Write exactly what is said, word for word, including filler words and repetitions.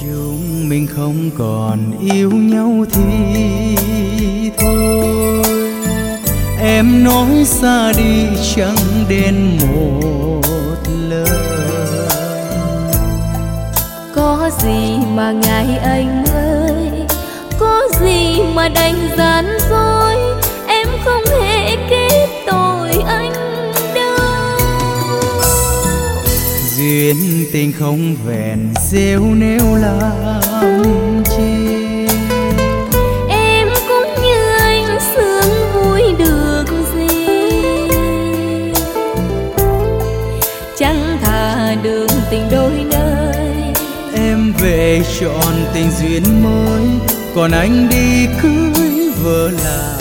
chúng mình không còn yêu nhau thì thôi. Em nói xa đi chẳng đến một lời. Có gì mà ngại anh ơi, có gì mà đành gian dối, em không hề kết tội anh đâu. Duyên tình không vẹn rêu nêu làm chi. Em cũng như anh sướng vui được gì, chẳng thà đường tình đôi nơi. Em về chọn tình duyên mới, còn anh đi cưới vợ là